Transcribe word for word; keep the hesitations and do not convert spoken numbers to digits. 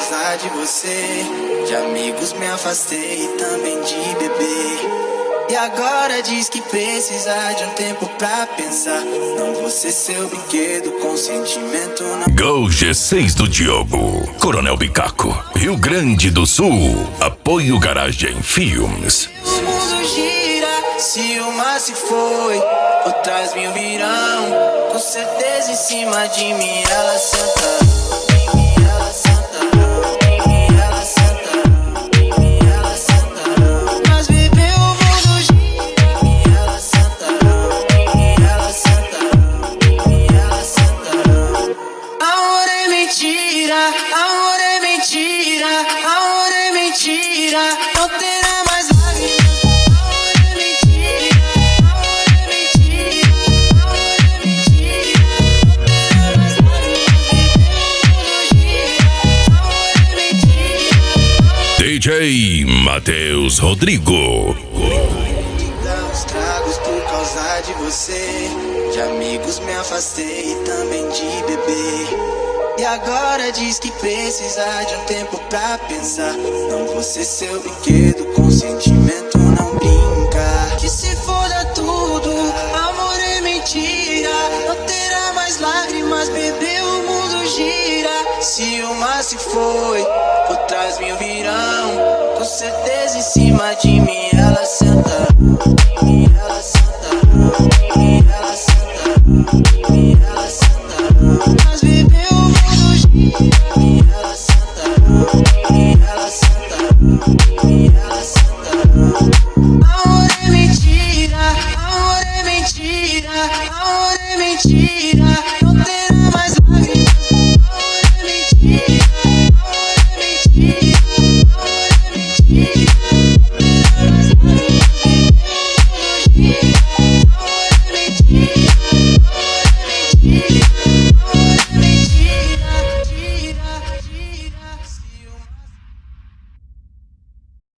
causa de você. De amigos me afastei e também de bebê. E agora diz que precisa de um tempo pra pensar. Não vou ser seu brinquedo com sentimento, não. Go G seis do Diogo, Coronel Bicaco, Rio Grande do Sul. Apoio Garagem Filmes. O mundo gira, se uma se foi, outras mil virão. Com certeza em cima de mim ela senta. Amor é mentira, amor é mentira, não terá mais lágrimas. Amor é mentira, amor é mentira, amor é mentira, não terá mais lágrimas. Amor é mentira. D J Matheus Rodrigo. Dá uns tragos por causa de você. De amigos me afastei e também de bebê. E agora diz que precisa de um tempo pra pensar. Não vou ser seu brinquedo, com sentimento não brinca. Que se foda tudo, amor é mentira. Não terá mais lágrimas, bebê, o mundo gira. Se uma se foi, outras mil virão. Com certeza em cima de mim ela senta.